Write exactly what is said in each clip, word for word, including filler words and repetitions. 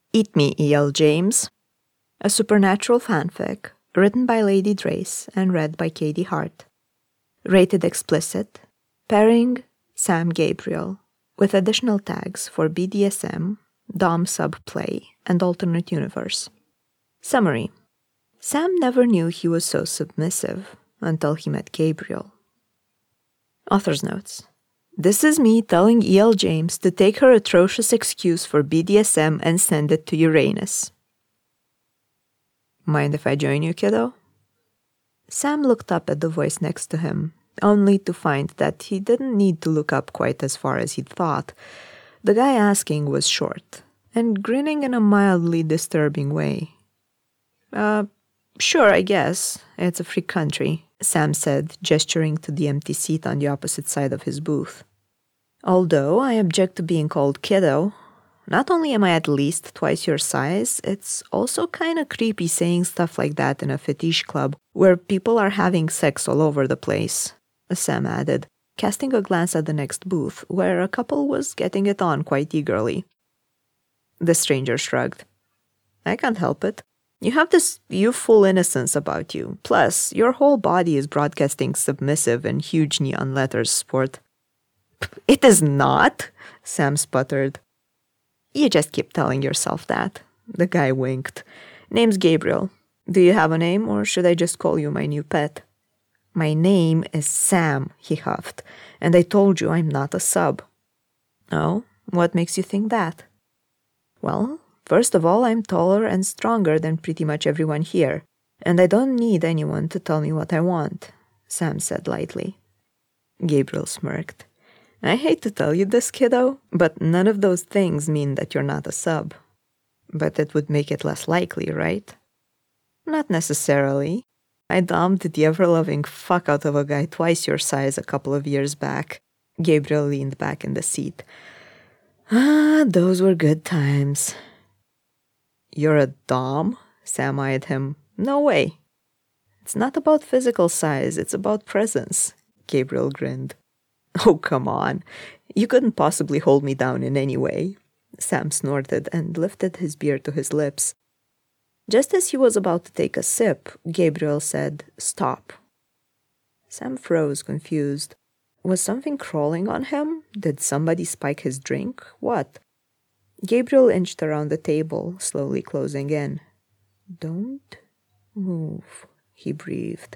Eat Me, E L. James, a supernatural fanfic written by Lady Drace and read by Katie Hart. Rated explicit, pairing Sam Gabriel, with additional tags for B D S M, Dom subplay, and alternate universe. Summary. Sam never knew he was so submissive until he met Gabriel. Author's notes. This is me telling E L. James to take her atrocious excuse for B D S M and send it to Uranus. Mind if I join you, kiddo? Sam looked up at the voice next to him, only to find that he didn't need to look up quite as far as he'd thought. The guy asking was short, and grinning in a mildly disturbing way. Uh, sure, I guess. It's a free country, Sam said, gesturing to the empty seat on the opposite side of his booth. Although I object to being called kiddo, not only am I at least twice your size, it's also kinda creepy saying stuff like that in a fetish club where people are having sex all over the place, Sam added, casting a glance at the next booth, where a couple was getting it on quite eagerly. The stranger shrugged. I can't help it. You have this youthful innocence about you. Plus, your whole body is broadcasting submissive in huge neon letters, sport. It is not, Sam sputtered. You just keep telling yourself that. The guy winked. Name's Gabriel. Do you have a name, or should I just call you my new pet? My name is Sam, he huffed, and I told you I'm not a sub. Oh, what makes you think that? Well, first of all, I'm taller and stronger than pretty much everyone here, and I don't need anyone to tell me what I want, Sam said lightly. Gabriel smirked. I hate to tell you this, kiddo, but none of those things mean that you're not a sub. But it would make it less likely, right? Not necessarily. I domed the ever-loving fuck out of a guy twice your size a couple of years back. Gabriel leaned back in the seat. Ah, those were good times. You're a dom? Sam eyed him. No way. It's not about physical size, it's about presence. Gabriel grinned. Oh, come on. You couldn't possibly hold me down in any way. Sam snorted and lifted his beer to his lips. Just as he was about to take a sip, Gabriel said, Stop. Sam froze, confused. Was something crawling on him? Did somebody spike his drink? What? Gabriel inched around the table, slowly closing in. Don't move, he breathed.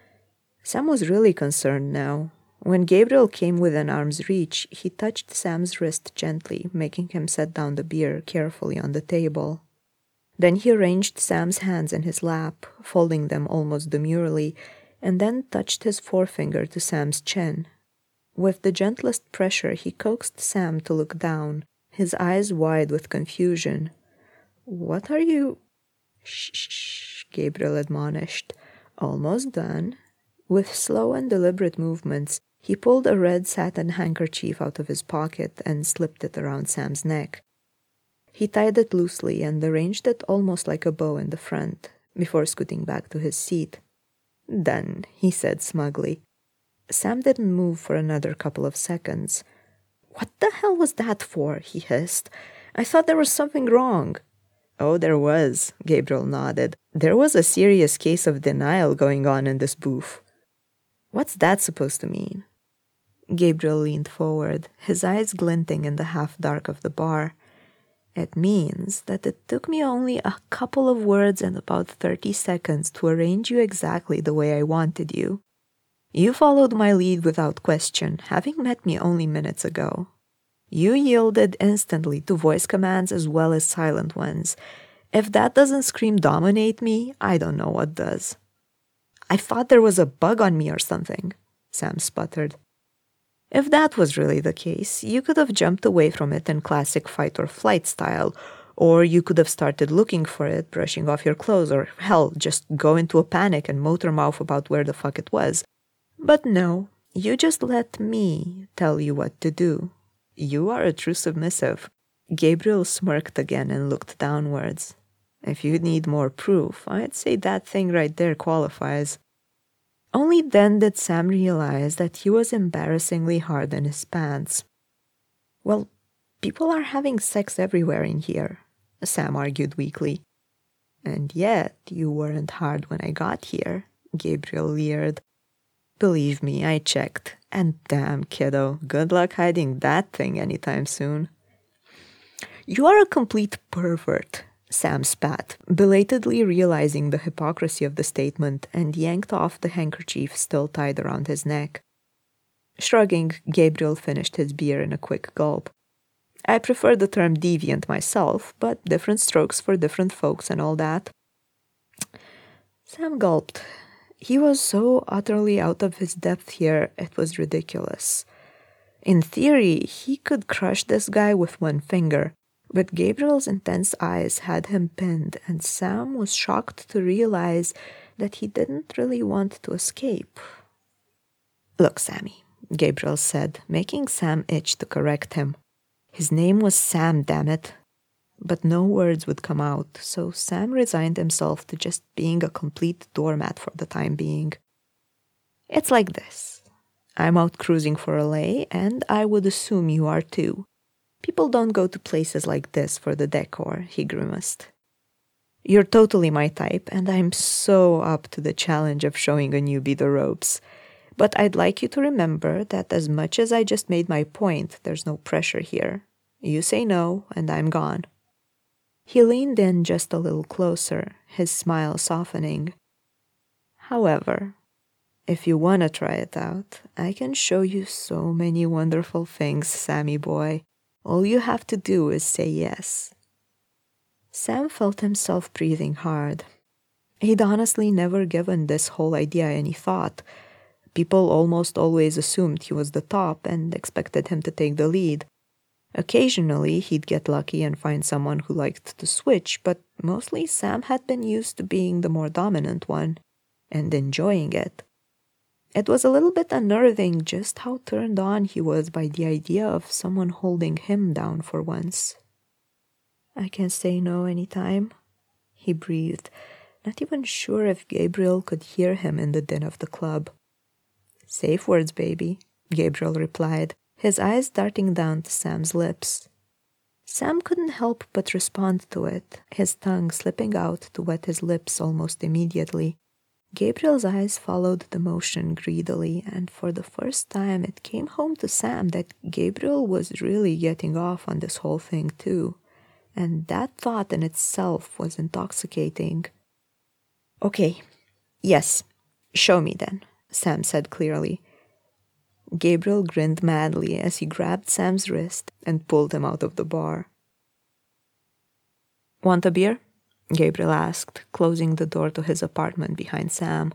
Sam was really concerned now. When Gabriel came within arm's reach, he touched Sam's wrist gently, making him set down the beer carefully on the table. Then he arranged Sam's hands in his lap, folding them almost demurely, and then touched his forefinger to Sam's chin. With the gentlest pressure, he coaxed Sam to look down, his eyes wide with confusion. What are you... Shh, shh, Gabriel admonished. Almost done. With slow and deliberate movements, he pulled a red satin handkerchief out of his pocket and slipped it around Sam's neck. He tied it loosely and arranged it almost like a bow in the front, before scooting back to his seat. Done, he said smugly. Sam didn't move for another couple of seconds. What the hell was that for? He hissed. I thought there was something wrong. Oh, there was, Gabriel nodded. There was a serious case of denial going on in this booth. What's that supposed to mean? Gabriel leaned forward, his eyes glinting in the half-dark of the bar. It means that it took me only a couple of words and about thirty seconds to arrange you exactly the way I wanted you. You followed my lead without question, having met me only minutes ago. You yielded instantly to voice commands as well as silent ones. If that doesn't scream dominate me, I don't know what does. I thought there was a bug on me or something, Sam sputtered. If that was really the case, you could have jumped away from it in classic fight or flight style, or you could have started looking for it, brushing off your clothes, or hell, just go into a panic and motor mouth about where the fuck it was. But no, you just let me tell you what to do. You are a true submissive. Gabriel smirked again and looked downwards. If you need more proof, I'd say that thing right there qualifies. Only then did Sam realize that he was embarrassingly hard in his pants. Well, people are having sex everywhere in here. Sam argued weakly. And yet, you weren't hard when I got here, Gabriel leered. Believe me, I checked. And damn, kiddo, good luck hiding that thing anytime soon. You are a complete pervert, Sam spat, belatedly realizing the hypocrisy of the statement, and yanked off the handkerchief still tied around his neck. Shrugging, Gabriel finished his beer in a quick gulp. I prefer the term deviant myself, but different strokes for different folks and all that. Sam gulped. He was so utterly out of his depth here, it was ridiculous. In theory, he could crush this guy with one finger, but Gabriel's intense eyes had him pinned, and Sam was shocked to realize that he didn't really want to escape. Look, Sammy, Gabriel said, making Sam itch to correct him. His name was Sam, damn it. But no words would come out, so Sam resigned himself to just being a complete doormat for the time being. It's like this. I'm out cruising for L A, and I would assume you are too. People don't go to places like this for the decor, he grimaced. You're totally my type, and I'm so up to the challenge of showing a newbie the ropes. But I'd like you to remember that as much as I just made my point, there's no pressure here. You say no, and I'm gone. He leaned in just a little closer, his smile softening. However, if you want to try it out, I can show you so many wonderful things, Sammy boy. All you have to do is say yes. Sam felt himself breathing hard. He'd honestly never given this whole idea any thought. People almost always assumed he was the top and expected him to take the lead. Occasionally, he'd get lucky and find someone who liked to switch, but mostly Sam had been used to being the more dominant one, and enjoying it. It was a little bit unnerving just how turned on he was by the idea of someone holding him down for once. I can say no anytime, he breathed, not even sure if Gabriel could hear him in the din of the club. Safe words, baby, Gabriel replied, his eyes darting down to Sam's lips. Sam couldn't help but respond to it, his tongue slipping out to wet his lips almost immediately. Gabriel's eyes followed the motion greedily, and for the first time it came home to Sam that Gabriel was really getting off on this whole thing too, and that thought in itself was intoxicating. Okay, yes, show me then, Sam said clearly. Gabriel grinned madly as he grabbed Sam's wrist and pulled him out of the bar. Want a beer? Gabriel asked, closing the door to his apartment behind Sam.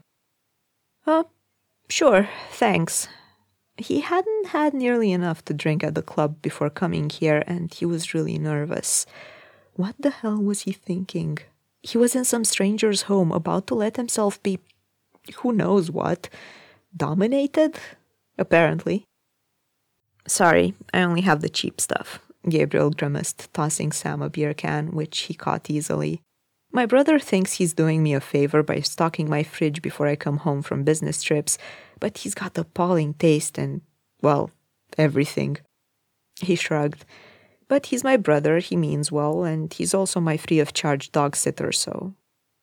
Oh, sure, thanks. He hadn't had nearly enough to drink at the club before coming here, and he was really nervous. What the hell was he thinking? He was in some stranger's home, about to let himself be, who knows what, dominated? Apparently. Sorry, I only have the cheap stuff, Gabriel grimaced, tossing Sam a beer can, which he caught easily. My brother thinks he's doing me a favor by stocking my fridge before I come home from business trips, but he's got appalling taste and, well, everything. He shrugged. But he's my brother, he means well, and he's also my free-of-charge dog sitter, so...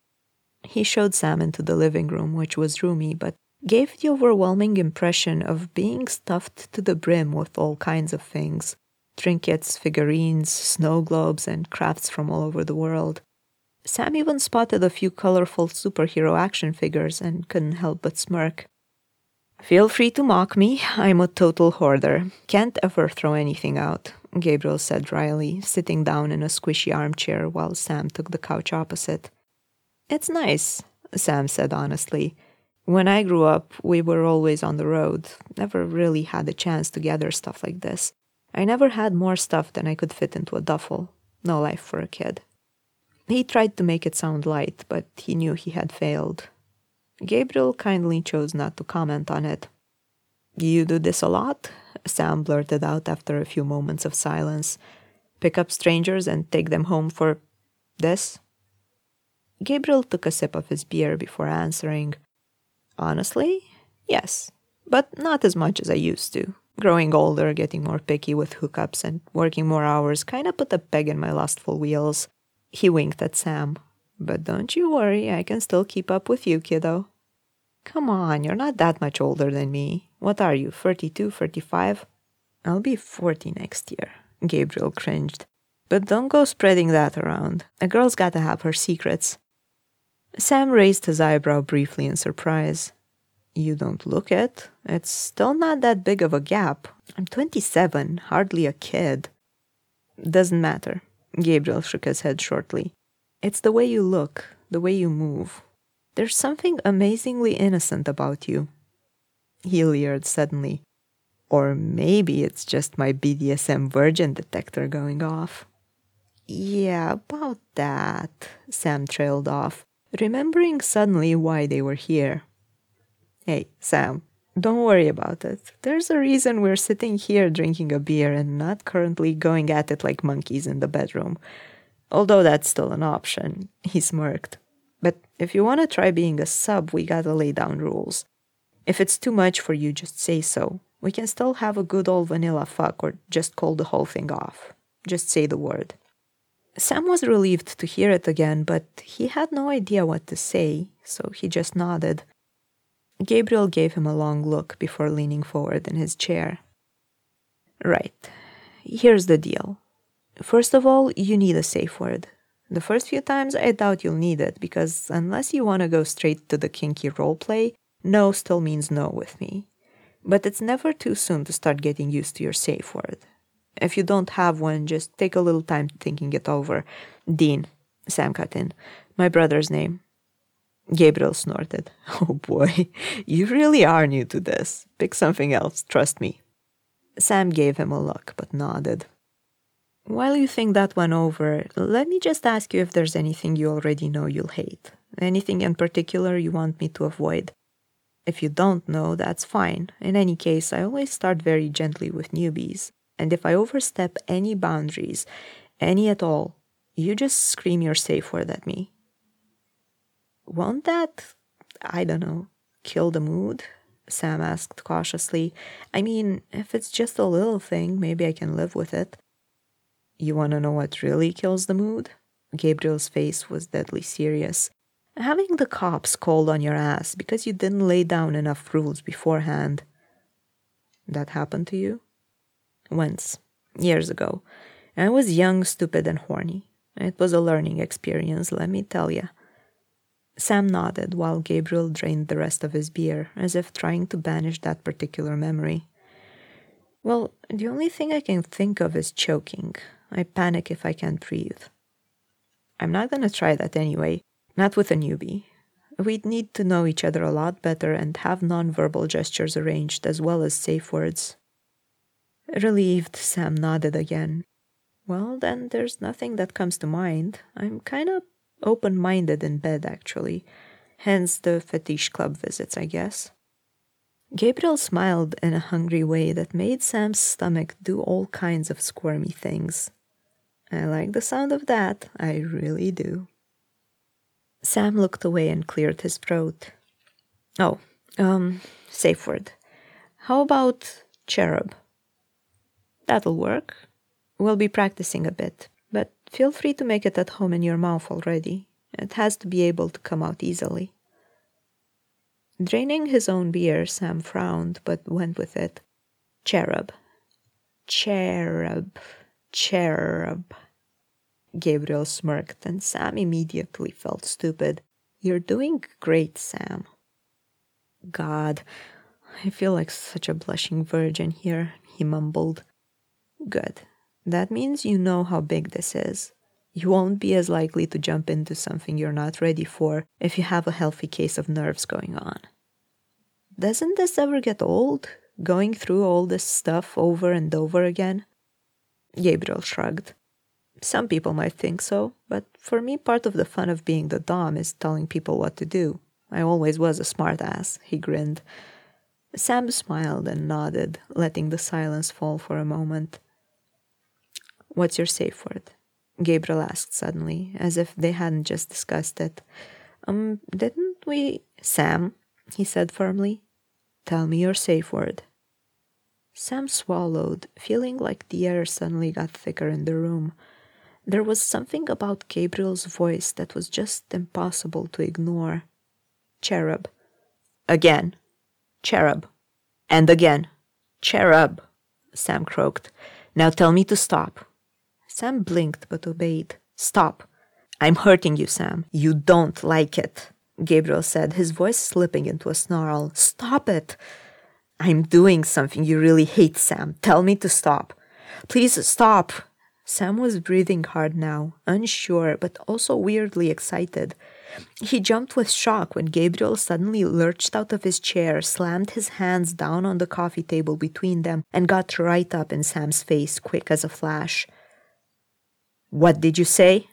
He showed Sam into the living room, which was roomy, but gave the overwhelming impression of being stuffed to the brim with all kinds of things. Trinkets, figurines, snow globes, and crafts from all over the world. Sam even spotted a few colorful superhero action figures and couldn't help but smirk. Feel free to mock me, I'm a total hoarder. Can't ever throw anything out, Gabriel said dryly, sitting down in a squishy armchair while Sam took the couch opposite. It's nice, Sam said honestly. When I grew up, we were always on the road, never really had a chance to gather stuff like this. I never had more stuff than I could fit into a duffel. No life for a kid. He tried to make it sound light, but he knew he had failed. Gabriel kindly chose not to comment on it. You do this a lot? Sam blurted out after a few moments of silence. Pick up strangers and take them home for this? Gabriel took a sip of his beer before answering. Honestly, yes, but not as much as I used to. Growing older, getting more picky with hookups, and working more hours kind of put a peg in my lustful wheels. He winked at Sam. But don't you worry, I can still keep up with you, kiddo. Come on, you're not that much older than me. What are you, thirty-two, thirty-five? I'll be forty next year, Gabriel cringed. But don't go spreading that around. A girl's gotta have her secrets. Sam raised his eyebrow briefly in surprise. You don't look it. It's still not that big of a gap. I'm twenty-seven, hardly a kid. Doesn't matter. Gabriel shook his head shortly. It's the way you look, the way you move. There's something amazingly innocent about you. He leered suddenly. Or maybe it's just my B D S M virgin detector going off. Yeah, about that, Sam trailed off, remembering suddenly why they were here. Hey, Sam, don't worry about it. There's a reason we're sitting here drinking a beer and not currently going at it like monkeys in the bedroom. Although that's still an option, he smirked. But if you want to try being a sub, we gotta lay down rules. If it's too much for you, just say so. We can still have a good old vanilla fuck or just call the whole thing off. Just say the word. Sam was relieved to hear it again, but he had no idea what to say, so he just nodded. Gabriel gave him a long look before leaning forward in his chair. Right. Here's the deal. First of all, you need a safe word. The first few times, I doubt you'll need it, because unless you want to go straight to the kinky roleplay, no still means no with me. But it's never too soon to start getting used to your safe word. If you don't have one, just take a little time thinking it over. Dean, Sam cut in, my brother's name. Gabriel snorted. Oh boy, you really are new to this. Pick something else, trust me. Sam gave him a look, but nodded. While you think that one over, let me just ask you if there's anything you already know you'll hate. Anything in particular you want me to avoid? If you don't know, that's fine. In any case, I always start very gently with newbies. And if I overstep any boundaries, any at all, you just scream your safe word at me. Won't that, I don't know, kill the mood? Sam asked cautiously. I mean, if it's just a little thing, maybe I can live with it. You want to know what really kills the mood? Gabriel's face was deadly serious. Having the cops called on your ass because you didn't lay down enough rules beforehand. That happened to you? Once, years ago. I was young, stupid, and horny. It was a learning experience, let me tell ya. Sam nodded while Gabriel drained the rest of his beer, as if trying to banish that particular memory. Well, the only thing I can think of is choking. I panic if I can't breathe. I'm not gonna try that anyway, not with a newbie. We'd need to know each other a lot better and have non-verbal gestures arranged as well as safe words. Relieved, Sam nodded again. Well, then there's nothing that comes to mind. I'm kind of open-minded in bed, actually. Hence the fetish club visits, I guess. Gabriel smiled in a hungry way that made Sam's stomach do all kinds of squirmy things. I like the sound of that, I really do. Sam looked away and cleared his throat. Oh, um, safe word. How about cherub? That'll work. We'll be practicing a bit, but feel free to make it at home in your mouth already. It has to be able to come out easily. Draining his own beer, Sam frowned, but went with it. Cherub. Cherub. Cherub. Gabriel smirked, and Sam immediately felt stupid. You're doing great, Sam. God, I feel like such a blushing virgin here, he mumbled. Good. That means you know how big this is. You won't be as likely to jump into something you're not ready for if you have a healthy case of nerves going on. Doesn't this ever get old, going through all this stuff over and over again? Gabriel shrugged. Some people might think so, but for me part of the fun of being the dom is telling people what to do. I always was a smartass, he grinned. Sam smiled and nodded, letting the silence fall for a moment. What's your safe word? Gabriel asked suddenly, as if they hadn't just discussed it. Um, didn't we... Sam, he said firmly. Tell me your safe word. Sam swallowed, feeling like the air suddenly got thicker in the room. There was something about Gabriel's voice that was just impossible to ignore. Cherub. Again. Cherub. And again. Cherub, Sam croaked. Now tell me to stop. Sam blinked but obeyed. Stop. I'm hurting you, Sam. You don't like it, Gabriel said, his voice slipping into a snarl. Stop it. I'm doing something you really hate, Sam. Tell me to stop. Please stop. Sam was breathing hard now, unsure but also weirdly excited. He jumped with shock when Gabriel suddenly lurched out of his chair, slammed his hands down on the coffee table between them, and got right up in Sam's face, quick as a flash. What did you say?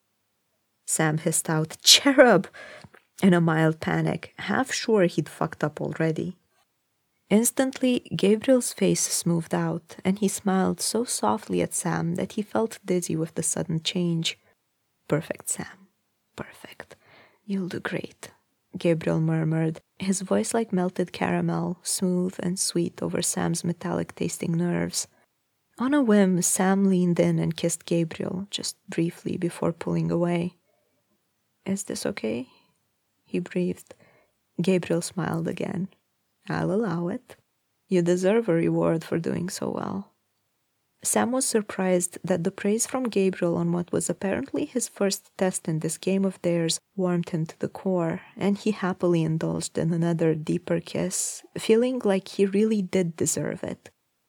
Sam hissed out, Cherub, in a mild panic, half sure he'd fucked up already. Instantly, Gabriel's face smoothed out, and he smiled so softly at Sam that he felt dizzy with the sudden change. Perfect, Sam. Perfect. You'll do great, Gabriel murmured, his voice like melted caramel, smooth and sweet over Sam's metallic-tasting nerves. On a whim, Sam leaned in and kissed Gabriel, just briefly before pulling away. Is this okay? He breathed. Gabriel smiled again. I'll allow it. You deserve a reward for doing so well. Sam was surprised that the praise from Gabriel on what was apparently his first test in this game of theirs warmed him to the core, and he happily indulged in another deeper kiss, feeling like he really did deserve it.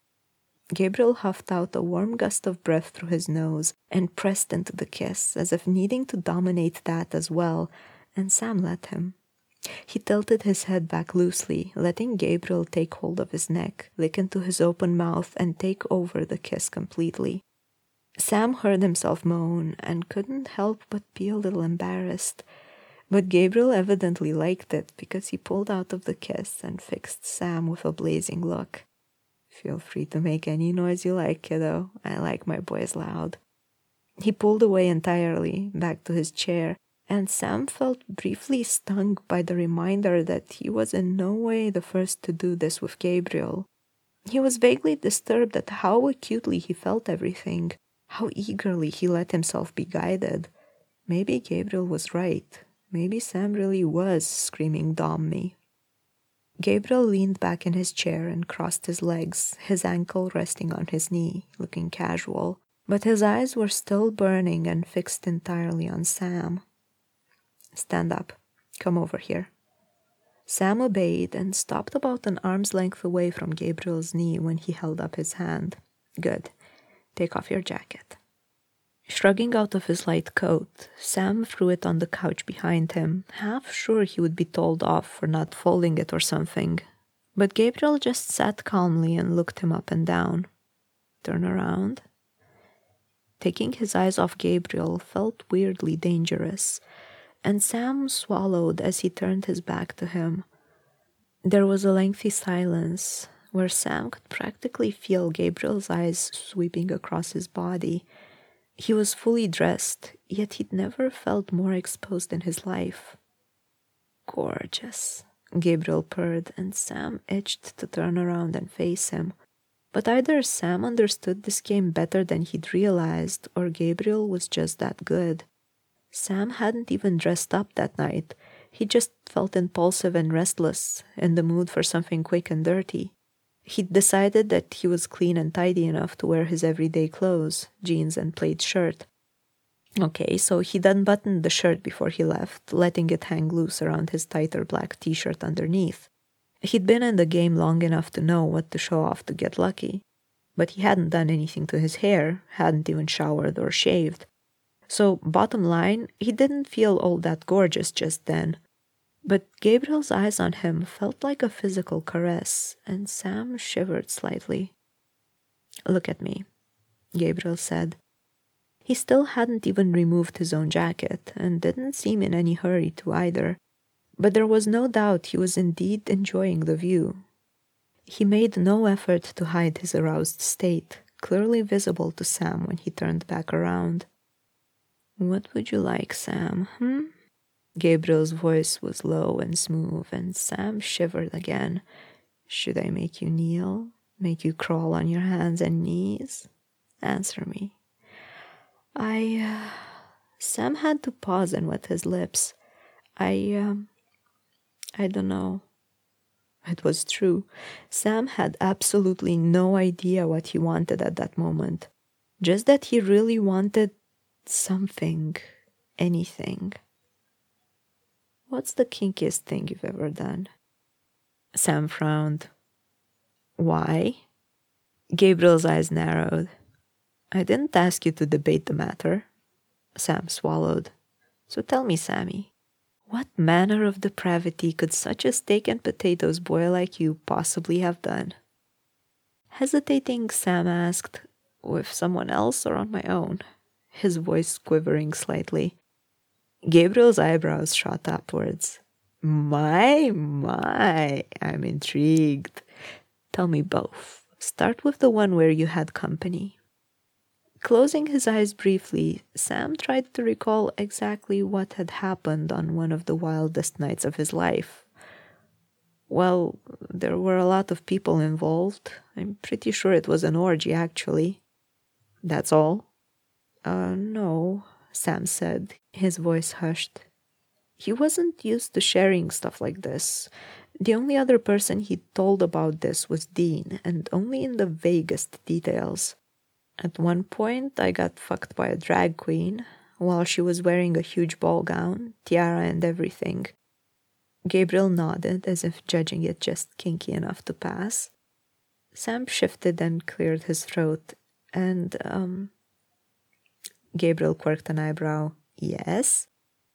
Gabriel huffed out a warm gust of breath through his nose and pressed into the kiss, as if needing to dominate that as well, and Sam let him. He tilted his head back loosely, letting Gabriel take hold of his neck, lick into his open mouth, and take over the kiss completely. Sam heard himself moan and couldn't help but be a little embarrassed, but Gabriel evidently liked it because he pulled out of the kiss and fixed Sam with a blazing look. Feel free to make any noise you like, kiddo. I like my boys loud. He pulled away entirely, back to his chair, and Sam felt briefly stung by the reminder that he was in no way the first to do this with Gabriel. He was vaguely disturbed at how acutely he felt everything, how eagerly he let himself be guided. Maybe Gabriel was right. Maybe Sam really was screaming "Dom me." Gabriel leaned back in his chair and crossed his legs, his ankle resting on his knee, looking casual, but his eyes were still burning and fixed entirely on Sam. Stand up. Come over here. Sam obeyed and stopped about an arm's length away from Gabriel's knee when he held up his hand. Good. Take off your jacket. Shrugging out of his light coat, Sam threw it on the couch behind him, half sure he would be told off for not folding it or something. But Gabriel just sat calmly and looked him up and down. Turn around. Taking his eyes off Gabriel felt weirdly dangerous, and Sam swallowed as he turned his back to him. There was a lengthy silence, where Sam could practically feel Gabriel's eyes sweeping across his body. He was fully dressed, yet he'd never felt more exposed in his life. Gorgeous, Gabriel purred, and Sam itched to turn around and face him. But either Sam understood this game better than he'd realized, or Gabriel was just that good. Sam hadn't even dressed up that night. He just felt impulsive and restless, in the mood for something quick and dirty. He'd decided that he was clean and tidy enough to wear his everyday clothes, jeans and plaid shirt. Okay, so he'd unbuttoned the shirt before he left, letting it hang loose around his tighter black t-shirt underneath. He'd been in the game long enough to know what to show off to get lucky. But he hadn't done anything to his hair, hadn't even showered or shaved. So, bottom line, he didn't feel all that gorgeous just then. But Gabriel's eyes on him felt like a physical caress, and Sam shivered slightly. Look at me, Gabriel said. He still hadn't even removed his own jacket, and didn't seem in any hurry to either. But there was no doubt he was indeed enjoying the view. He made no effort to hide his aroused state, clearly visible to Sam when he turned back around. What would you like, Sam, hmm? Gabriel's voice was low and smooth, and Sam shivered again. Should I make you kneel? Make you crawl on your hands and knees? Answer me. I... Uh, Sam had to pause and wet his lips. I, um... I don't know. It was true. Sam had absolutely no idea what he wanted at that moment. Just that he really wanted something. Anything. What's the kinkiest thing you've ever done? Sam frowned. Why? Gabriel's eyes narrowed. I didn't ask you to debate the matter. Sam swallowed. So tell me, Sammy, what manner of depravity could such a steak and potatoes boy like you possibly have done? Hesitating, Sam asked, with someone else or on my own? His voice quivering slightly. Gabriel's eyebrows shot upwards. My, my, I'm intrigued. Tell me both. Start with the one where you had company. Closing his eyes briefly, Sam tried to recall exactly what had happened on one of the wildest nights of his life. Well, there were a lot of people involved. I'm pretty sure it was an orgy, actually. That's all? Uh, no, Sam said, his voice hushed. He wasn't used to sharing stuff like this. The only other person he'd told about this was Dean, and only in the vaguest details. At one point, I got fucked by a drag queen, while she was wearing a huge ball gown, tiara and everything. Gabriel nodded, as if judging it just kinky enough to pass. Sam shifted and cleared his throat, and, um... Gabriel quirked an eyebrow. Yes?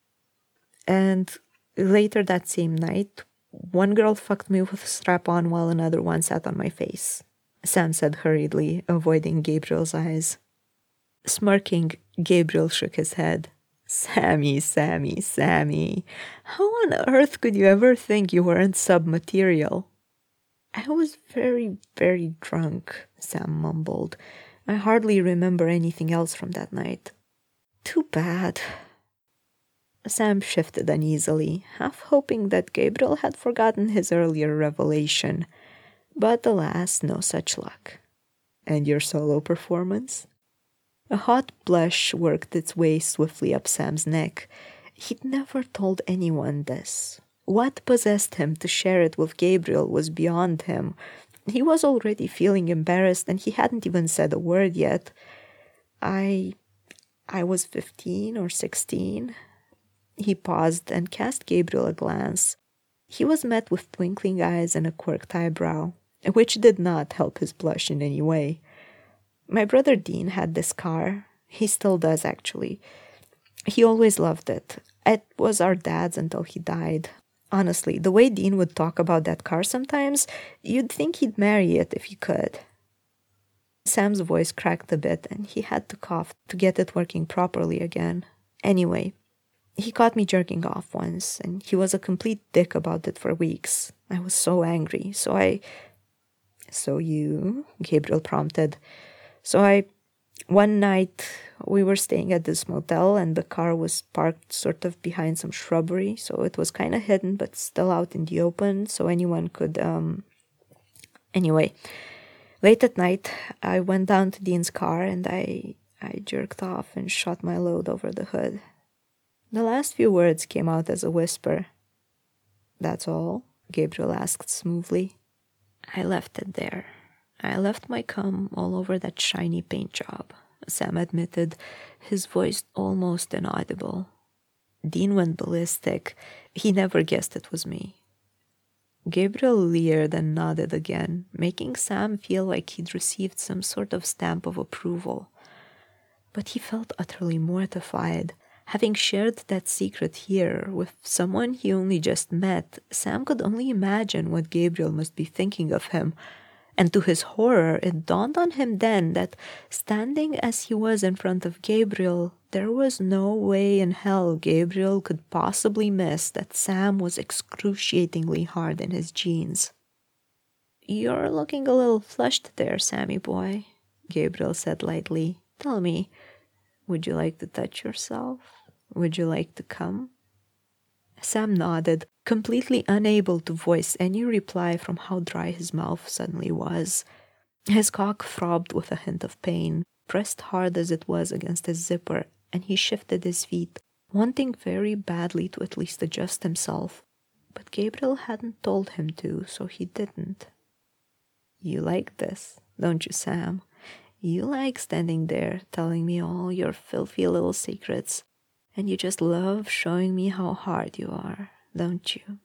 And later that same night, one girl fucked me with a strap-on while another one sat on my face. Sam said hurriedly, avoiding Gabriel's eyes. Smirking, Gabriel shook his head. Sammy, Sammy, Sammy. How on earth could you ever think you weren't sub-material? I was very, very drunk, Sam mumbled. I hardly remember anything else from that night. Too bad. Sam shifted uneasily, half hoping that Gabriel had forgotten his earlier revelation. But alas, no such luck. And your solo performance? A hot blush worked its way swiftly up Sam's neck. He'd never told anyone this. What possessed him to share it with Gabriel was beyond him. He was already feeling embarrassed, and he hadn't even said a word yet. I... I was fifteen or sixteen. He paused and cast Gabriel a glance. He was met with twinkling eyes and a quirked eyebrow, which did not help his blush in any way. My brother Dean had this car. He still does, actually. He always loved it. It was our dad's until he died. Honestly, the way Dean would talk about that car sometimes, you'd think he'd marry it if he could. Sam's voice cracked a bit, and he had to cough to get it working properly again. Anyway, he caught me jerking off once, and he was a complete dick about it for weeks. I was so angry, so I... So you... Gabriel prompted. So I... One night, we were staying at this motel, and the car was parked sort of behind some shrubbery, so it was kind of hidden, but still out in the open, so anyone could, um... Anyway, late at night, I went down to Dean's car, and I... I jerked off and shot my load over the hood. The last few words came out as a whisper. That's all? Gabriel asked smoothly. I left it there. I left my cum all over that shiny paint job, Sam admitted, his voice almost inaudible. Dean went ballistic. He never guessed it was me. Gabriel leered and nodded again, making Sam feel like he'd received some sort of stamp of approval. But he felt utterly mortified. Having shared that secret here with someone he only just met, Sam could only imagine what Gabriel must be thinking of him. And to his horror, it dawned on him then that, standing as he was in front of Gabriel, there was no way in hell Gabriel could possibly miss that Sam was excruciatingly hard in his jeans. You're looking a little flushed there, Sammy boy, Gabriel said lightly. Tell me, would you like to touch yourself? Would you like to come? Sam nodded, completely unable to voice any reply from how dry his mouth suddenly was. His cock throbbed with a hint of pain, pressed hard as it was against his zipper, and he shifted his feet, wanting very badly to at least adjust himself. But Gabriel hadn't told him to, so he didn't. "You like this, don't you, Sam? You like standing there telling me all your filthy little secrets, and you just love showing me how hard you are, don't you?"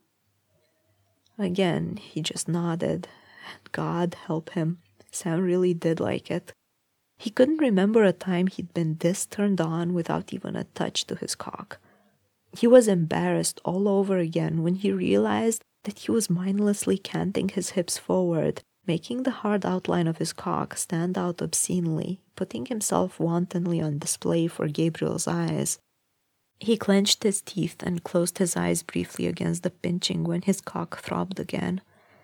Again, he just nodded. God help him, Sam really did like it. He couldn't remember a time he'd been this turned on without even a touch to his cock. He was embarrassed all over again when he realized that he was mindlessly canting his hips forward, making the hard outline of his cock stand out obscenely, putting himself wantonly on display for Gabriel's eyes. He clenched his teeth and closed his eyes briefly against the pinching when his cock throbbed again.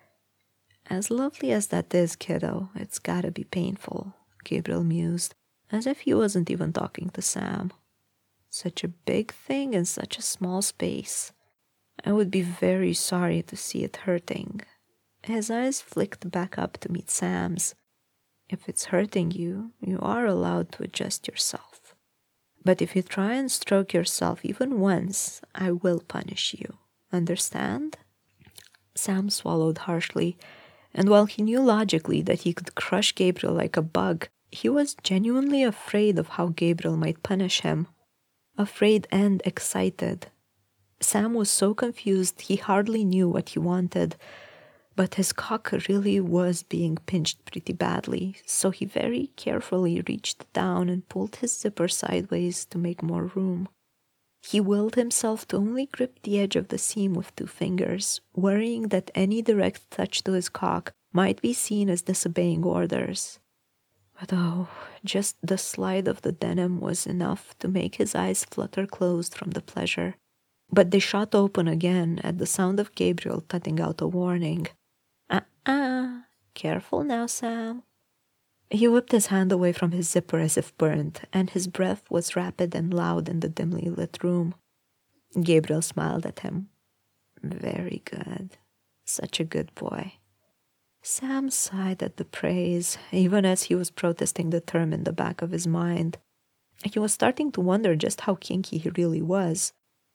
"As lovely as that is, kiddo, it's gotta be painful," Gabriel mused, as if he wasn't even talking to Sam. "Such a big thing in such a small space. I would be very sorry to see it hurting." His eyes flicked back up to meet Sam's. "If it's hurting you, you are allowed to adjust yourself. But if you try and stroke yourself even once, I will punish you. Understand?" Sam swallowed harshly, and while he knew logically that he could crush Gabriel like a bug, he was genuinely afraid of how Gabriel might punish him. Afraid and excited. Sam was so confused he hardly knew what he wanted, but his cock really was being pinched pretty badly, so he very carefully reached down and pulled his zipper sideways to make more room. He willed himself to only grip the edge of the seam with two fingers, worrying that any direct touch to his cock might be seen as disobeying orders. But oh, just the slide of the denim was enough to make his eyes flutter closed from the pleasure. But they shot open again at the sound of Gabriel tutting out a warning. "Uh-uh, careful now, Sam." He whipped his hand away from his zipper as if burnt, and his breath was rapid and loud in the dimly lit room. Gabriel smiled at him. "Very good. Such a good boy." Sam sighed at the praise, even as he was protesting the term in the back of his mind. He was starting to wonder just how kinky he really was.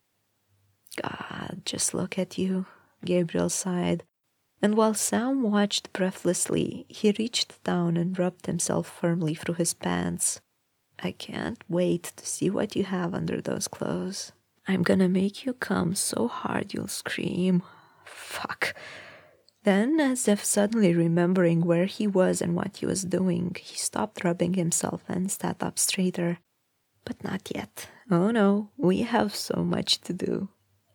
"God, just look at you," Gabriel sighed. And while Sam watched breathlessly, he reached down and rubbed himself firmly through his pants. "I can't wait to see what you have under those clothes. I'm gonna make you come so hard you'll scream. Fuck." Then, as if suddenly remembering where he was and what he was doing, he stopped rubbing himself and sat up straighter. "But not yet. Oh no, we have so much to do."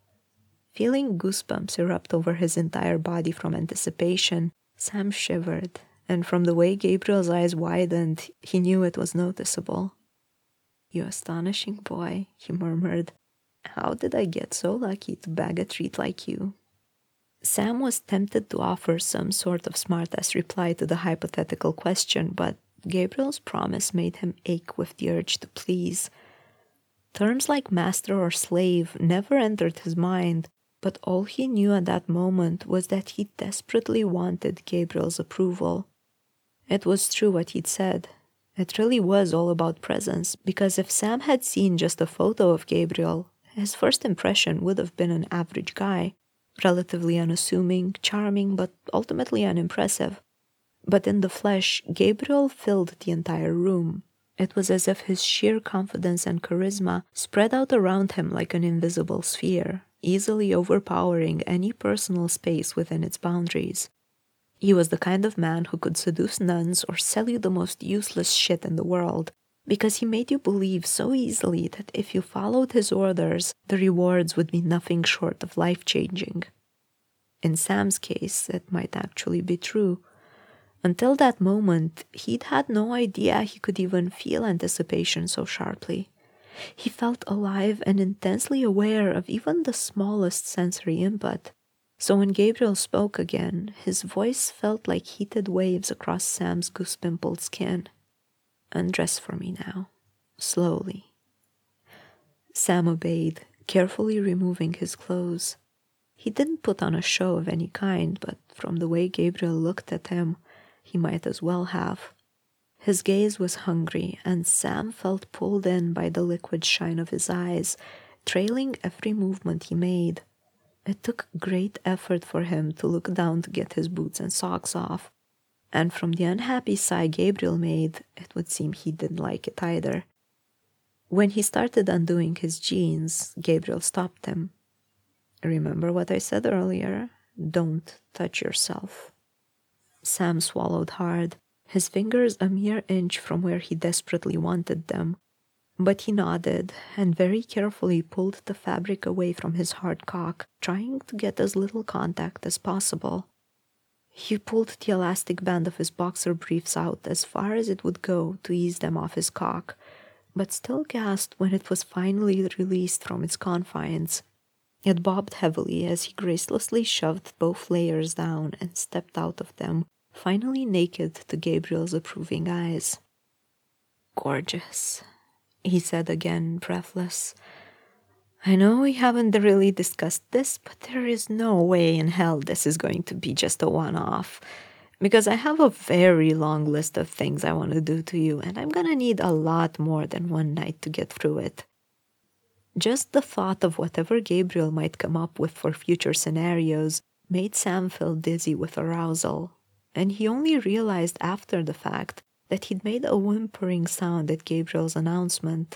Feeling goosebumps erupt over his entire body from anticipation, Sam shivered, and from the way Gabriel's eyes widened, he knew it was noticeable. "You astonishing boy," he murmured. "How did I get so lucky to bag a treat like you?" Sam was tempted to offer some sort of smart-ass reply to the hypothetical question, but Gabriel's promise made him ache with the urge to please. Terms like master or slave never entered his mind, but all he knew at that moment was that he desperately wanted Gabriel's approval. It was true what he'd said. It really was all about presence, because if Sam had seen just a photo of Gabriel, his first impression would have been an average guy. Relatively unassuming, charming, but ultimately unimpressive. But in the flesh, Gabriel filled the entire room. It was as if his sheer confidence and charisma spread out around him like an invisible sphere, easily overpowering any personal space within its boundaries. He was the kind of man who could seduce nuns or sell you the most useless shit in the world, because he made you believe so easily that if you followed his orders, the rewards would be nothing short of life-changing. In Sam's case, it might actually be true. Until that moment, he'd had no idea he could even feel anticipation so sharply. He felt alive and intensely aware of even the smallest sensory input. So when Gabriel spoke again, his voice felt like heated waves across Sam's goose-pimpled skin. "Undress for me now, slowly." Sam obeyed, carefully removing his clothes. He didn't put on a show of any kind, but from the way Gabriel looked at him, he might as well have. His gaze was hungry, and Sam felt pulled in by the liquid shine of his eyes, trailing every movement he made. It took great effort for him to look down to get his boots and socks off, and from the unhappy sigh Gabriel made, it would seem he didn't like it either. When he started undoing his jeans, Gabriel stopped him. "Remember what I said earlier? Don't touch yourself." Sam swallowed hard, his fingers a mere inch from where he desperately wanted them. But he nodded and very carefully pulled the fabric away from his hard cock, trying to get as little contact as possible. He pulled the elastic band of his boxer briefs out as far as it would go to ease them off his cock, but still gasped when it was finally released from its confines. It bobbed heavily as he gracelessly shoved both layers down and stepped out of them, finally naked to Gabriel's approving eyes. "Gorgeous," he said again, breathless. "I know we haven't really discussed this, but there is no way in hell this is going to be just a one-off, because I have a very long list of things I want to do to you, and I'm gonna need a lot more than one night to get through it." Just the thought of whatever Gabriel might come up with for future scenarios made Sam feel dizzy with arousal, and he only realized after the fact that he'd made a whimpering sound at Gabriel's announcement.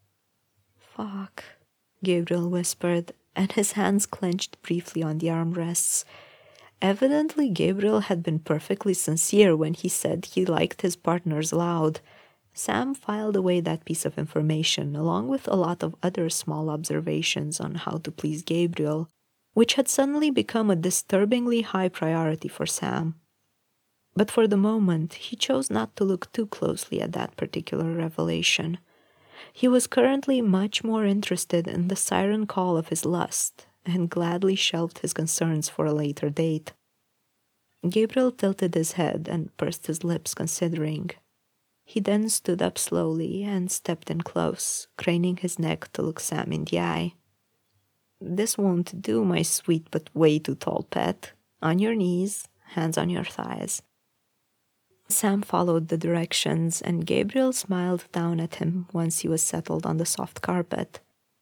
"Fuck," Gabriel whispered, and his hands clenched briefly on the armrests. Evidently, Gabriel had been perfectly sincere when he said he liked his partners loud. Sam filed away that piece of information, along with a lot of other small observations on how to please Gabriel, which had suddenly become a disturbingly high priority for Sam. But for the moment, he chose not to look too closely at that particular revelation. He was currently much more interested in the siren call of his lust, and gladly shelved his concerns for a later date. Gabriel tilted his head and pursed his lips, considering. He then stood up slowly and stepped in close, craning his neck to look Sam in the eye. "This won't do, my sweet but way too tall pet. On your knees, hands on your thighs." Sam followed the directions, and Gabriel smiled down at him once he was settled on the soft carpet.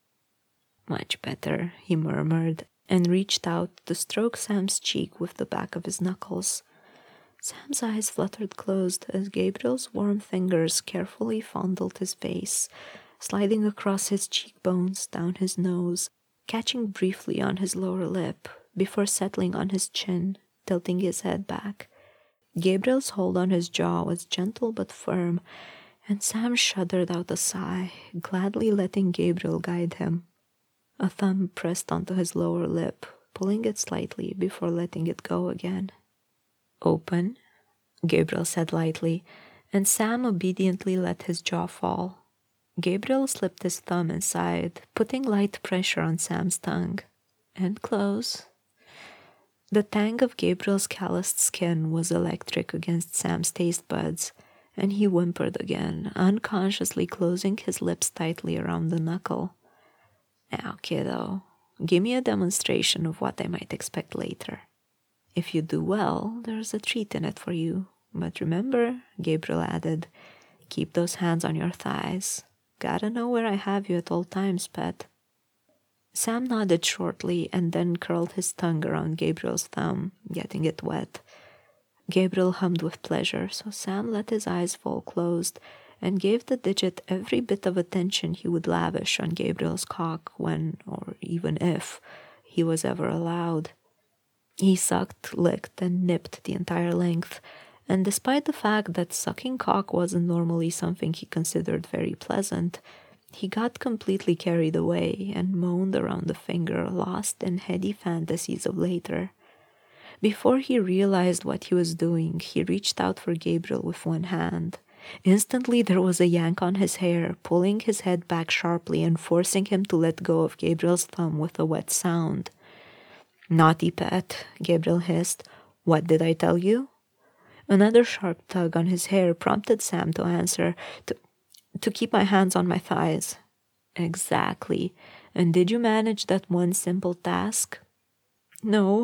"Much better," he murmured, and reached out to stroke Sam's cheek with the back of his knuckles. Sam's eyes fluttered closed as Gabriel's warm fingers carefully fondled his face, sliding across his cheekbones, down his nose, catching briefly on his lower lip, before settling on his chin, tilting his head back. Gabriel's hold on his jaw was gentle but firm, and Sam shuddered out a sigh, gladly letting Gabriel guide him. A thumb pressed onto his lower lip, pulling it slightly before letting it go again. "Open," Gabriel said lightly, and Sam obediently let his jaw fall. Gabriel slipped his thumb inside, putting light pressure on Sam's tongue. "And close." The tang of Gabriel's calloused skin was electric against Sam's taste buds, and he whimpered again, unconsciously closing his lips tightly around the knuckle. "Now, kiddo, give me a demonstration of what I might expect later. If you do well, there's a treat in it for you. But remember," Gabriel added, "keep those hands on your thighs. Gotta know where I have you at all times, pet." Sam nodded shortly and then curled his tongue around Gabriel's thumb, getting it wet. Gabriel hummed with pleasure, so Sam let his eyes fall closed and gave the digit every bit of attention he would lavish on Gabriel's cock when, or even if, he was ever allowed. He sucked, licked, and nipped the entire length, and despite the fact that sucking cock wasn't normally something he considered very pleasant, he got completely carried away and moaned around the finger, lost in heady fantasies of later. Before he realized what he was doing, he reached out for Gabriel with one hand. Instantly there was a yank on his hair, pulling his head back sharply and forcing him to let go of Gabriel's thumb with a wet sound. "Naughty pet," Gabriel hissed. "What did I tell you?" Another sharp tug on his hair prompted Sam to answer, to, to keep my hands on my thighs. "Exactly. And did you manage that one simple task?" "No."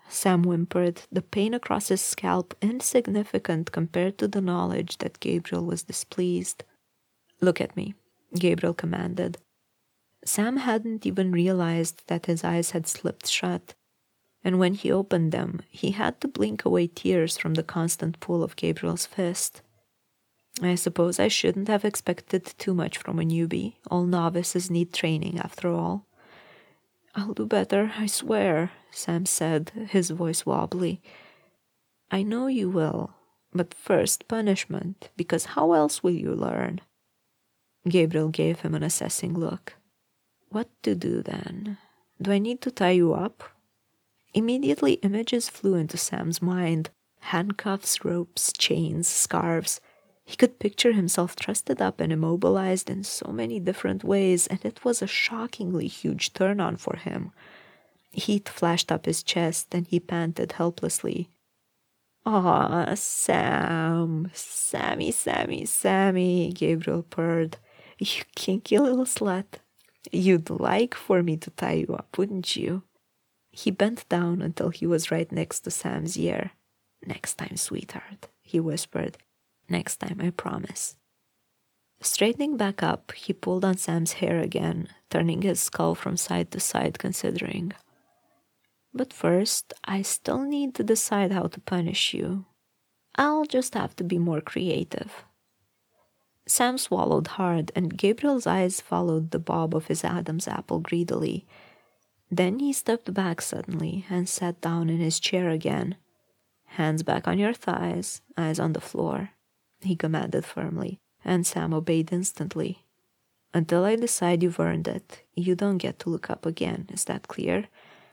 Sam whimpered, the pain across his scalp insignificant compared to the knowledge that Gabriel was displeased. "Look at me," Gabriel commanded. Sam hadn't even realized that his eyes had slipped shut, and when he opened them, he had to blink away tears from the constant pull of Gabriel's fist. "I suppose I shouldn't have expected too much from a newbie. All novices need training, after all." "I'll do better, I swear," Sam said, his voice wobbly. "I know you will, but first punishment, because how else will you learn?" Gabriel gave him an assessing look. "What to do then? Do I need to tie you up?" Immediately images flew into Sam's mind. Handcuffs, ropes, chains, scarves. He could picture himself trussed up and immobilized in so many different ways, and it was a shockingly huge turn-on for him. Heat flashed up his chest, and he panted helplessly. "Aw, Sam, Sammy, Sammy, Sammy," Gabriel purred. "You kinky little slut. You'd like for me to tie you up, wouldn't you?" He bent down until he was right next to Sam's ear. "Next time, sweetheart," he whispered. "Next time, I promise." Straightening back up, he pulled on Sam's hair again, turning his skull from side to side, considering. "But first, I still need to decide how to punish you. I'll just have to be more creative." Sam swallowed hard, and Gabriel's eyes followed the bob of his Adam's apple greedily. Then he stepped back suddenly and sat down in his chair again. "Hands back on your thighs, eyes on the floor," he commanded firmly, and Sam obeyed instantly. "Until I decide you've earned it, you don't get to look up again. Is that clear?"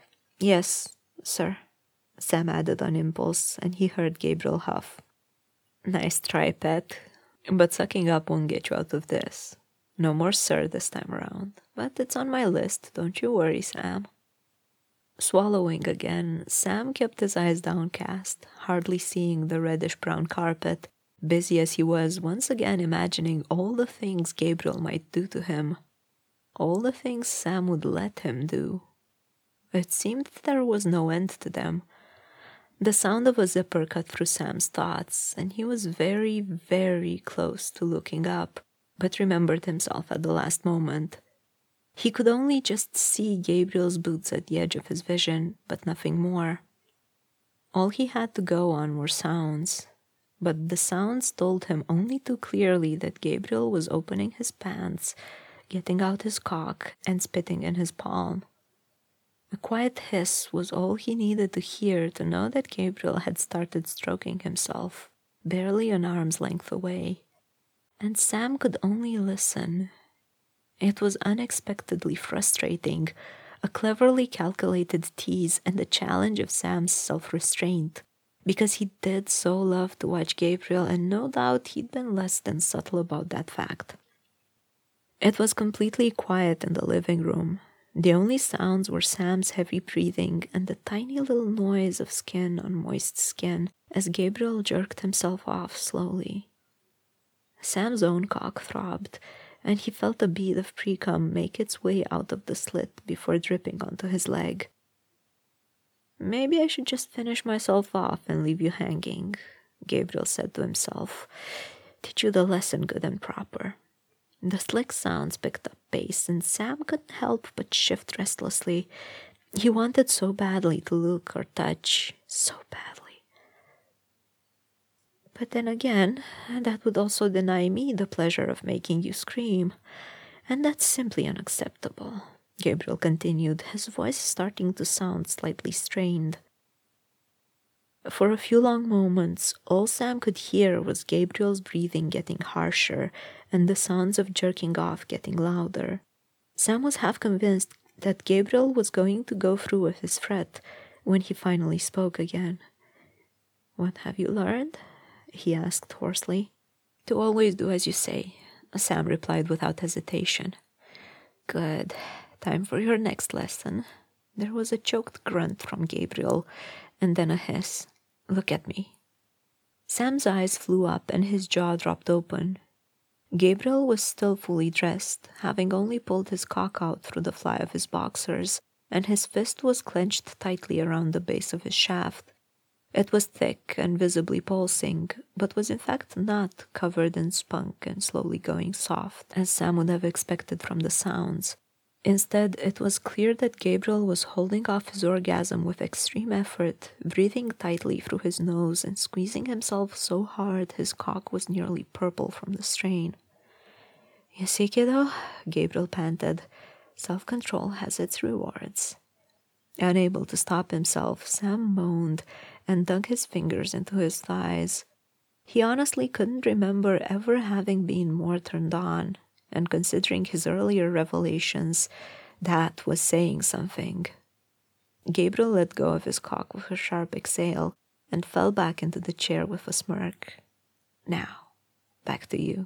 "Yes, sir," Sam added on impulse, and he heard Gabriel huff. "Nice try, pet. But sucking up won't get you out of this. No more sir this time around. But it's on my list, don't you worry, Sam." Swallowing again, Sam kept his eyes downcast, hardly seeing the reddish-brown carpet, busy as he was once again imagining all the things Gabriel might do to him. All the things Sam would let him do. It seemed there was no end to them. The sound of a zipper cut through Sam's thoughts, and he was very, very close to looking up, but remembered himself at the last moment. He could only just see Gabriel's boots at the edge of his vision, but nothing more. All he had to go on were sounds, but the sounds told him only too clearly that Gabriel was opening his pants, getting out his cock, and spitting in his palm. A quiet hiss was all he needed to hear to know that Gabriel had started stroking himself, barely an arm's length away. And Sam could only listen. It was unexpectedly frustrating, a cleverly calculated tease and a challenge of Sam's self-restraint, because he did so love to watch Gabriel, and no doubt he'd been less than subtle about that fact. It was completely quiet in the living room. The only sounds were Sam's heavy breathing and the tiny little noise of skin on moist skin as Gabriel jerked himself off slowly. Sam's own cock throbbed, and he felt a bead of pre-cum make its way out of the slit before dripping onto his leg. "Maybe I should just finish myself off and leave you hanging," Gabriel said to himself. "Teach you the lesson good and proper." The slick sounds picked up pace, and Sam couldn't help but shift restlessly. He wanted so badly to look or touch, so badly. "But then again, that would also deny me the pleasure of making you scream, and that's simply unacceptable," Gabriel continued, his voice starting to sound slightly strained. For a few long moments, all Sam could hear was Gabriel's breathing getting harsher and the sounds of jerking off getting louder. Sam was half convinced that Gabriel was going to go through with his threat when he finally spoke again. "What have you learned?" he asked hoarsely. "To always do as you say," Sam replied without hesitation. "Good. Time for your next lesson." There was a choked grunt from Gabriel, and then a hiss. "Look at me." Sam's eyes flew up and his jaw dropped open. Gabriel was still fully dressed, having only pulled his cock out through the fly of his boxers, and his fist was clenched tightly around the base of his shaft. It was thick and visibly pulsing, but was in fact not covered in spunk and slowly going soft, as Sam would have expected from the sounds. Instead, it was clear that Gabriel was holding off his orgasm with extreme effort, breathing tightly through his nose and squeezing himself so hard his cock was nearly purple from the strain. "You see, kiddo?" Gabriel panted. "Self-control has its rewards." Unable to stop himself, Sam moaned and dug his fingers into his thighs. He honestly couldn't remember ever having been more turned on, and considering his earlier revelations, that was saying something. Gabriel let go of his cock with a sharp exhale and fell back into the chair with a smirk. "Now, back to you."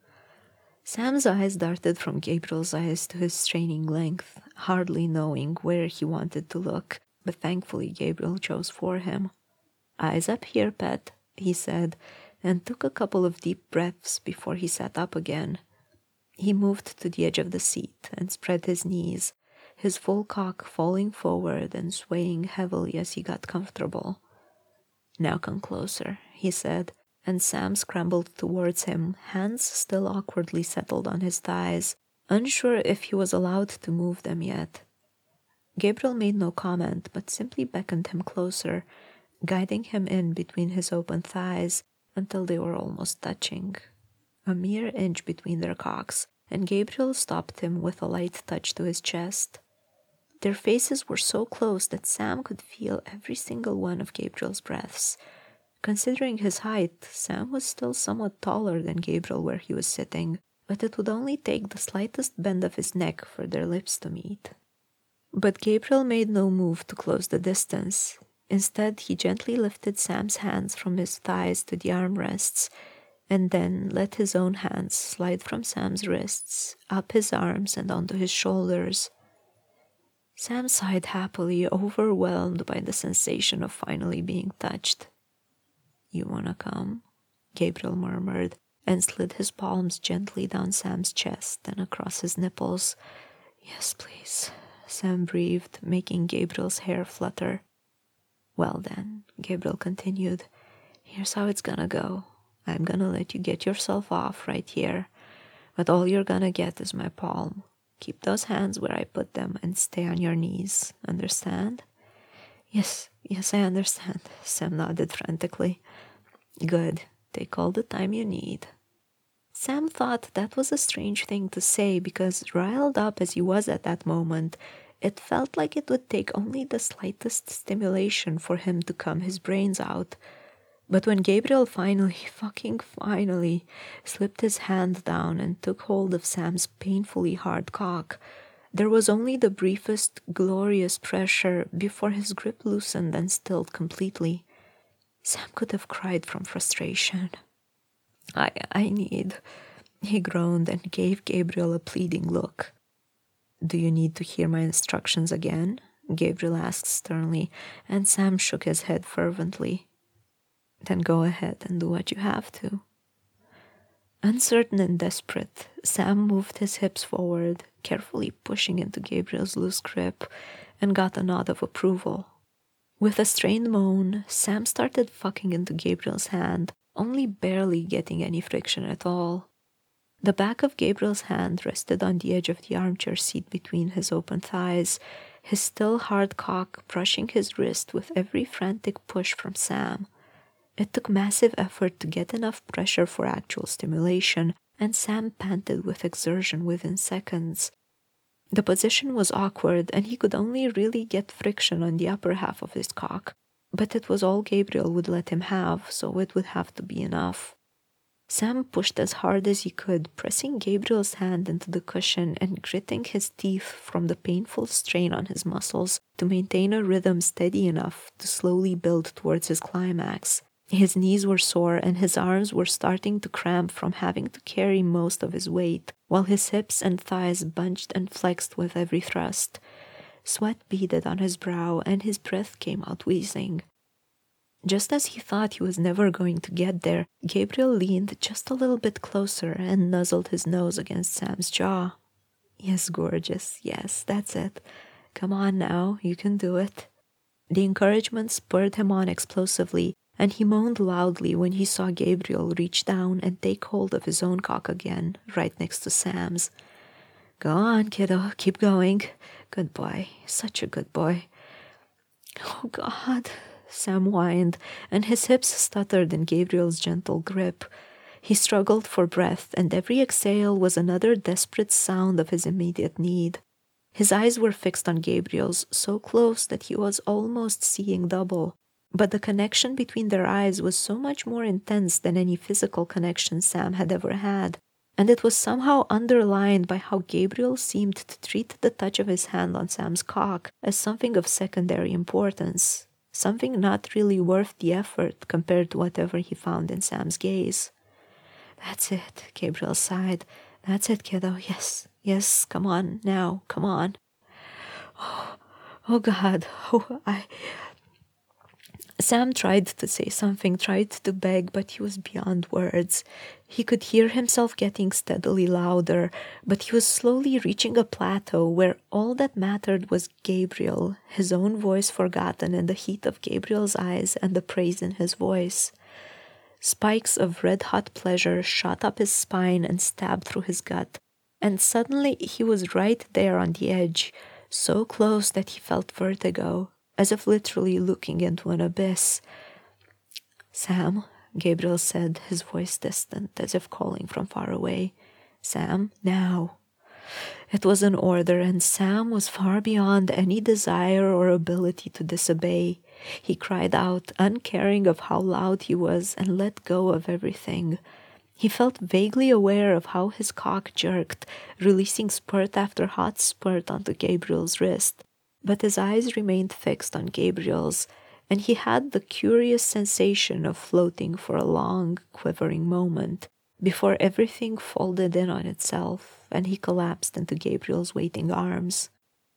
Sam's eyes darted from Gabriel's eyes to his straining length, hardly knowing where he wanted to look, but thankfully Gabriel chose for him. "Eyes up here, pet," he said, and took a couple of deep breaths before he sat up again. He moved to the edge of the seat and spread his knees, his full cock falling forward and swaying heavily as he got comfortable. "Now come closer," he said, and Sam scrambled towards him, hands still awkwardly settled on his thighs, unsure if he was allowed to move them yet. Gabriel made no comment, but simply beckoned him closer, guiding him in between his open thighs until they were almost touching. A mere inch between their cocks, and Gabriel stopped him with a light touch to his chest. Their faces were so close that Sam could feel every single one of Gabriel's breaths. Considering his height, Sam was still somewhat taller than Gabriel where he was sitting, but it would only take the slightest bend of his neck for their lips to meet. But Gabriel made no move to close the distance. Instead, he gently lifted Sam's hands from his thighs to the armrests, and then let his own hands slide from Sam's wrists, up his arms and onto his shoulders. Sam sighed happily, overwhelmed by the sensation of finally being touched. "You wanna come?" Gabriel murmured, and slid his palms gently down Sam's chest and across his nipples. "Yes, please," Sam breathed, making Gabriel's hair flutter. "Well then," Gabriel continued, "here's how it's gonna go. I'm gonna let you get yourself off right here, but all you're gonna get is my palm. Keep those hands where I put them and stay on your knees. Understand?" Yes, yes, I understand," Sam nodded frantically. "Good. Take all the time you need." Sam thought that was a strange thing to say because, riled up as he was at that moment, it felt like it would take only the slightest stimulation for him to come his brains out. But when Gabriel finally, fucking finally, slipped his hand down and took hold of Sam's painfully hard cock, there was only the briefest, glorious pressure before his grip loosened and stilled completely. Sam could have cried from frustration. I, I need, he groaned and gave Gabriel a pleading look. "Do you need to hear my instructions again?" Gabriel asked sternly, and Sam shook his head fervently. "Then go ahead and do what you have to." Uncertain and desperate, Sam moved his hips forward, carefully pushing into Gabriel's loose grip, and got a nod of approval. With a strained moan, Sam started fucking into Gabriel's hand, only barely getting any friction at all. The back of Gabriel's hand rested on the edge of the armchair seat between his open thighs, his still hard cock brushing his wrist with every frantic push from Sam. It took massive effort to get enough pressure for actual stimulation, and Sam panted with exertion within seconds. The position was awkward, and he could only really get friction on the upper half of his cock, but it was all Gabriel would let him have, so it would have to be enough. Sam pushed as hard as he could, pressing Gabriel's hand into the cushion and gritting his teeth from the painful strain on his muscles to maintain a rhythm steady enough to slowly build towards his climax. His knees were sore and his arms were starting to cramp from having to carry most of his weight, while his hips and thighs bunched and flexed with every thrust. Sweat beaded on his brow and his breath came out wheezing. Just as he thought he was never going to get there, Gabriel leaned just a little bit closer and nuzzled his nose against Sam's jaw. "Yes, gorgeous, yes, that's it. Come on now, you can do it. The encouragement spurred him on explosively, and he moaned loudly when he saw Gabriel reach down and take hold of his own cock again, right next to Sam's. Go on, kiddo, keep going. Good boy, such a good boy. Oh, God, Sam whined, and his hips stuttered in Gabriel's gentle grip. He struggled for breath, and every exhale was another desperate sound of his immediate need. His eyes were fixed on Gabriel's, so close that he was almost seeing double. But the connection between their eyes was so much more intense than any physical connection Sam had ever had, and it was somehow underlined by how Gabriel seemed to treat the touch of his hand on Sam's cock as something of secondary importance, something not really worth the effort compared to whatever he found in Sam's gaze. That's it, Gabriel sighed. That's it, kiddo. Yes, yes, come on, now, come on. Oh, oh God, oh, I... Sam tried to say something, tried to beg, but he was beyond words. He could hear himself getting steadily louder, but he was slowly reaching a plateau where all that mattered was Gabriel, his own voice forgotten in the heat of Gabriel's eyes and the praise in his voice. Spikes of red-hot pleasure shot up his spine and stabbed through his gut, and suddenly he was right there on the edge, so close that he felt vertigo, as if literally looking into an abyss. Sam, Gabriel said, his voice distant, as if calling from far away. Sam, now. It was an order, and Sam was far beyond any desire or ability to disobey. He cried out, uncaring of how loud he was, and let go of everything. He felt vaguely aware of how his cock jerked, releasing spurt after hot spurt onto Gabriel's wrist. But his eyes remained fixed on Gabriel's, and he had the curious sensation of floating for a long, quivering moment, before everything folded in on itself, and he collapsed into Gabriel's waiting arms.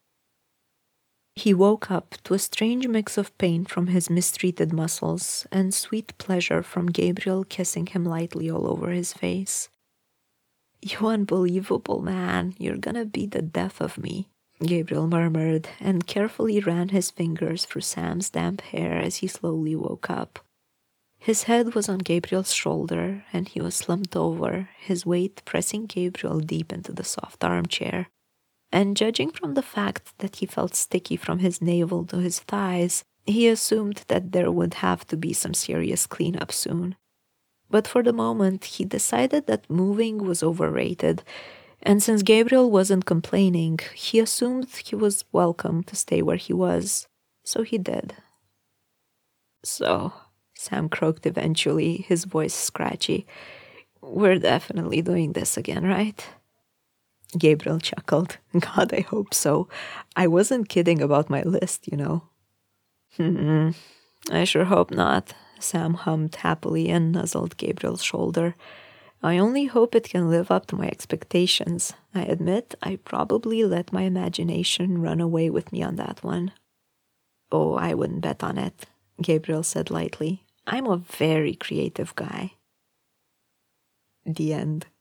He woke up to a strange mix of pain from his mistreated muscles and sweet pleasure from Gabriel kissing him lightly all over his face. "You unbelievable man, you're gonna be the death of me," Gabriel murmured, and carefully ran his fingers through Sam's damp hair as he slowly woke up. His head was on Gabriel's shoulder, and he was slumped over, his weight pressing Gabriel deep into the soft armchair. And judging from the fact that he felt sticky from his navel to his thighs, he assumed that there would have to be some serious cleanup soon. But for the moment, he decided that moving was overrated, and since Gabriel wasn't complaining, he assumed he was welcome to stay where he was, so he did. "So," Sam croaked eventually, his voice scratchy, "we're definitely doing this again, right?" Gabriel chuckled. "God, I hope so. I wasn't kidding about my list, you know." Hmm, I sure hope not," Sam hummed happily and nuzzled Gabriel's shoulder. "I only hope it can live up to my expectations. I admit I probably let my imagination run away with me on that one." "Oh, I wouldn't bet on it," Gabriel said lightly. "I'm a very creative guy." The end.